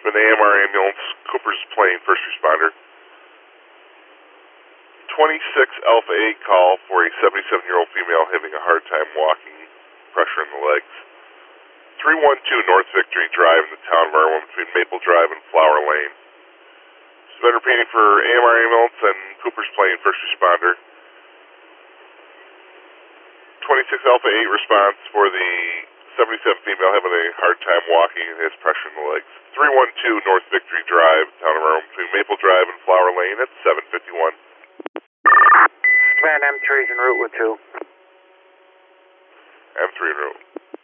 an AMR ambulance, Cooper's Plain, first responder. 26 Alpha 8 call for a 77-year-old female having a hard time walking, pressure in the legs. 312 North Victory Drive in the town of Irwin between Maple Drive and Flower Lane. It's been repeating for AMR ambulance and Cooper's Plain, first responder. 26 Alpha 8 response for the 77 female having a hard time walking and has pressure in the legs. 312 North Victory Drive, town of Irwin between Maple Drive and Flower Lane at 751. Command M3's en route with 2. M3 en route.